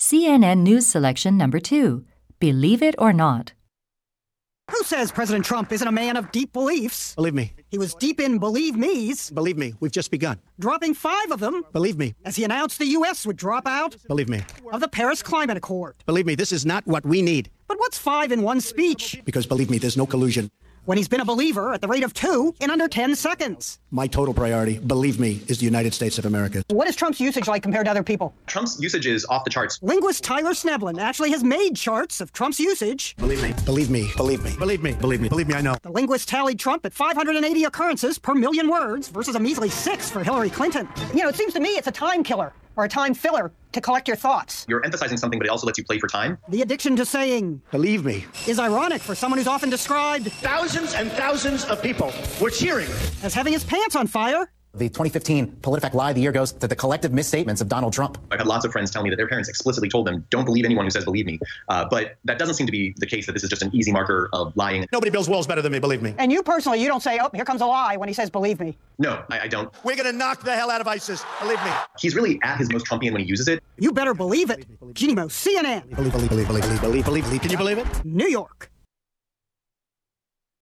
CNN News Selection Number 2. Believe it or not. Who says President Trump isn't a man of deep beliefs? Believe me. He was deep in believe me's. Believe me, we've just begun. Dropping 5 of them. Believe me. As he announced the U.S. would drop out. Believe me. Of the Paris Climate Accord. Believe me, this is not what we need. But what's 5 in one speech? Because believe me, there's no collusion. When he's been a believer at the rate of 2 in under 10 seconds. My total priority, believe me, is the United States of America. What is Trump's usage like compared to other people? Trump's usage is off the charts. Linguist Tyler Sneblin actually has made charts of Trump's usage. Believe me. Believe me. Believe me. Believe me. Believe me. Believe me, I know. The linguist tallied Trump at 580 occurrences per million words versus a measly 6 for Hillary Clinton. You know, it seems to me it's a time killer or a time filler to collect your thoughts. You're emphasizing something, but it also lets you play for time. The addiction to saying, believe me, is ironic for someone who's often described thousands and thousands of people were cheering as having his pants on fire. The 2015 PolitiFact Lie of the Year goes to the collective misstatements of Donald Trump. I've had lots of friends tell me that their parents explicitly told them, don't believe anyone who says believe me. But that doesn't seem to be the case, that this is just an easy marker of lying. Nobody builds walls better than me, believe me. And you personally, you don't say, oh, here comes a lie when he says believe me. No, I don't. We're going to knock the hell out of ISIS, believe me. He's really at his most Trumpian when he uses it. You better believe it. Jeannie Mo, CNN. Believe. Can you believe it? New York.